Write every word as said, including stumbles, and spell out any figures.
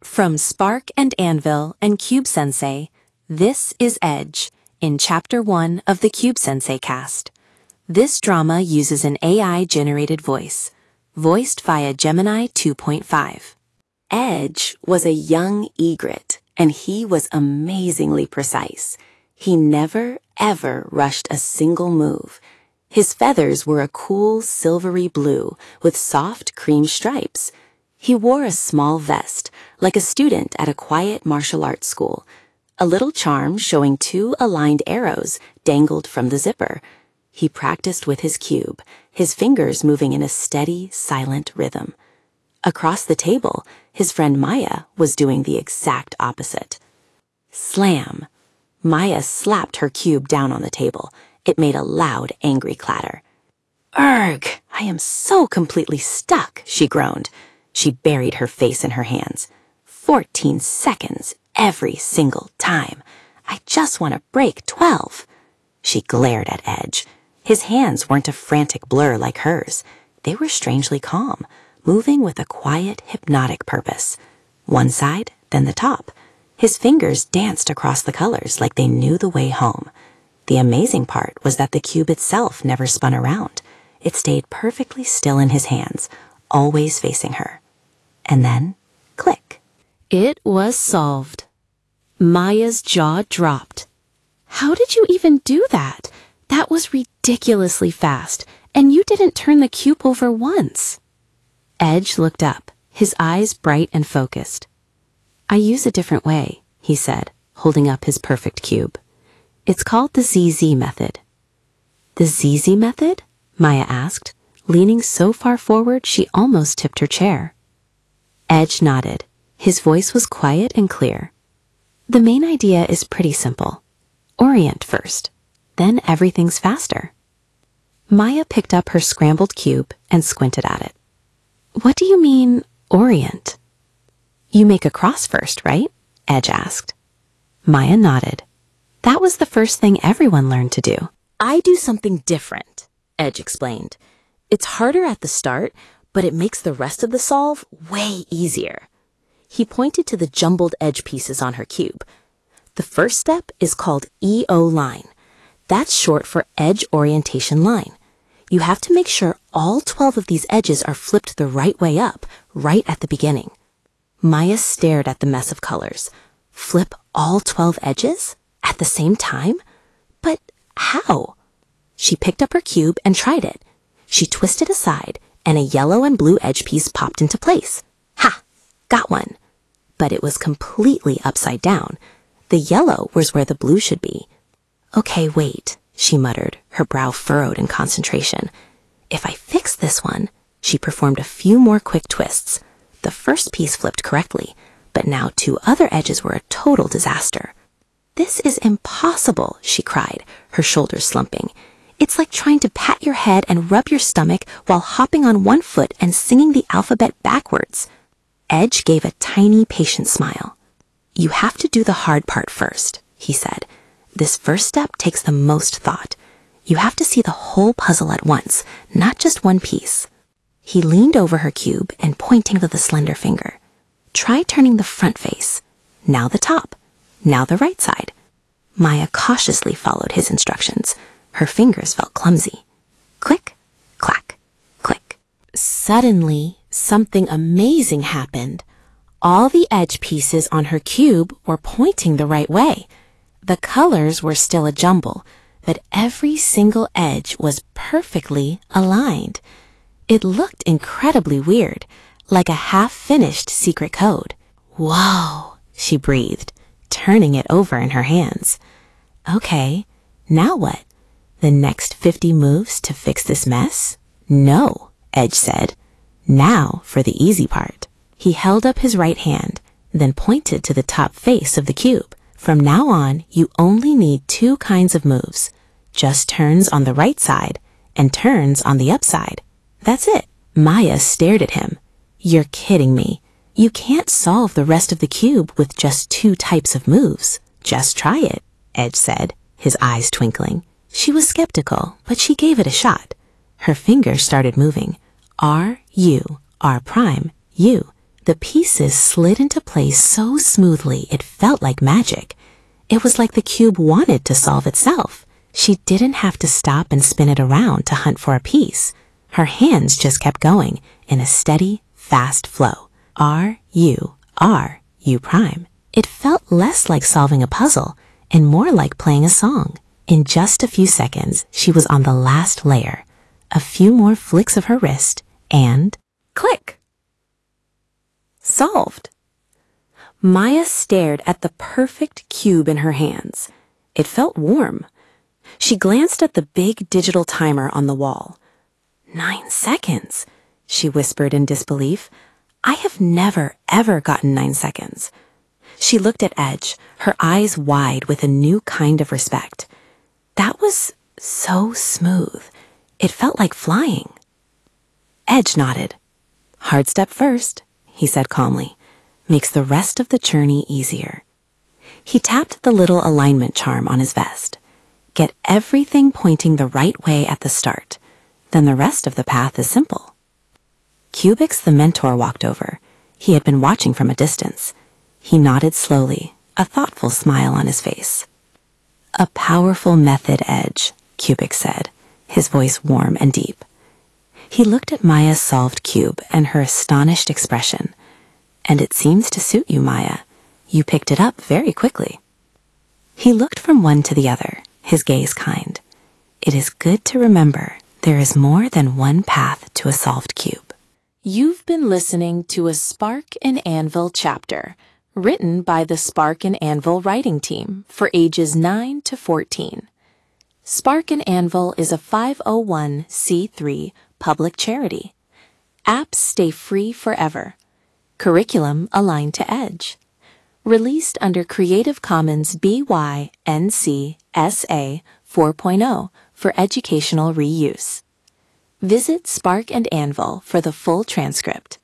From Spark and Anvil and Cube Sensei, this is Edge, in Chapter one of the Cube Sensei cast. This drama uses an A I-generated voice, voiced via Gemini two point five. Edge was a young egret, and he was amazingly precise. He never, ever rushed a single move. His feathers were a cool silvery blue with soft cream stripes. He wore a small vest, like a student at a quiet martial arts school. A little charm showing two aligned arrows dangled from the zipper. He practiced with his cube, his fingers moving in a steady, silent rhythm. Across the table, his friend Maya was doing the exact opposite. Slam! Maya slapped her cube down on the table. It made a loud, angry clatter. "Urgh! I am so completely stuck," she groaned. She buried her face in her hands. Fourteen seconds every single time. I just want to break twelve. She glared at Edge. His hands weren't a frantic blur like hers. They were strangely calm, moving with a quiet, hypnotic purpose. One side, then the top. His fingers danced across the colors like they knew the way home. The amazing part was that the cube itself never spun around. It stayed perfectly still in his hands, always facing her. And then, click. It was solved. Maya's jaw dropped. How did you even do that? That was ridiculously fast, and you didn't turn the cube over once. Edge looked up, his eyes bright and focused. I use a different way, he said, holding up his perfect cube. It's called the Z Z method. The Z Z method? Maya asked, leaning so far forward she almost tipped her chair. Edge nodded. His voice was quiet and clear. The main idea is pretty simple. Orient first, then everything's faster. Maya picked up her scrambled cube and squinted at it. What do you mean, orient? You make a cross first, right? Edge asked. Maya nodded. That was the first thing everyone learned to do. I do something different, Edge explained. It's harder at the start, but it makes the rest of the solve way easier. He pointed to the jumbled edge pieces on her cube. The first step is called E O line. That's short for edge orientation line. You have to make sure all twelve of these edges are flipped the right way up, right at the beginning. Maya stared at the mess of colors. Flip all twelve edges? At the same time? But how? She picked up her cube and tried it. She twisted aside, and a yellow and blue edge piece popped into place. Ha! Got one. But it was completely upside down. The yellow was where the blue should be. Okay, wait, she muttered, her brow furrowed in concentration. If I fix this one, she performed a few more quick twists. The first piece flipped correctly, but now two other edges were a total disaster. This is impossible, she cried, her shoulders slumping. It's like trying to pat your head and rub your stomach while hopping on one foot and singing the alphabet backwards. Edge gave a tiny, patient smile. You have to do the hard part first, he said. This first step takes the most thought. You have to see the whole puzzle at once, not just one piece. He leaned over her cube and pointing with a slender finger. Try turning the front face. Now the top. Now the right side. Maya cautiously followed his instructions. Her fingers felt clumsy. Click, clack, click. Suddenly, something amazing happened. All the edge pieces on her cube were pointing the right way. The colors were still a jumble, but every single edge was perfectly aligned. It looked incredibly weird, like a half-finished secret code. Whoa, she breathed, turning it over in her hands. Okay, now what? The next fifty moves to fix this mess? No, Edge said. Now for the easy part. He held up his right hand, then pointed to the top face of the cube. From now on, you only need two kinds of moves. Just turns on the right side and turns on the upside. That's it. Maya stared at him. You're kidding me. You can't solve the rest of the cube with just two types of moves. Just try it, Edge said, his eyes twinkling. She was skeptical, but she gave it a shot. Her fingers started moving. R, U, R prime, U. The pieces slid into place so smoothly it felt like magic. It was like the cube wanted to solve itself. She didn't have to stop and spin it around to hunt for a piece. Her hands just kept going in a steady, fast flow. R, U, R, U prime. It felt less like solving a puzzle and more like playing a song. In just a few seconds, she was on the last layer. A few more flicks of her wrist and click! Solved! Maya stared at the perfect cube in her hands. It felt warm. She glanced at the big digital timer on the wall. Nine seconds, she whispered in disbelief. I have never, ever gotten nine seconds. She looked at Edge, her eyes wide with a new kind of respect. That was so smooth. It felt like flying. Edge nodded. Hard step first, he said calmly. Makes the rest of the journey easier. He tapped the little alignment charm on his vest. Get everything pointing the right way at the start. Then the rest of the path is simple. Cubix the mentor walked over. He had been watching from a distance. He nodded slowly, a thoughtful smile on his face. A powerful method, Edge, Cubix said, his voice warm and deep. He looked at Maya's solved cube and her astonished expression. And it seems to suit you, Maya. You picked it up very quickly. He looked from one to the other, his gaze kind. It is good to remember there is more than one path to a solved cube. You've been listening to a Spark and Anvil chapter, written by the Spark and Anvil writing team for ages nine to fourteen. Spark and Anvil is a five oh one c three public charity. Apps stay free forever. Curriculum aligned to Edge. Released under Creative Commons B Y N C S A four point oh for educational reuse. Visit Spark and Anvil for the full transcript.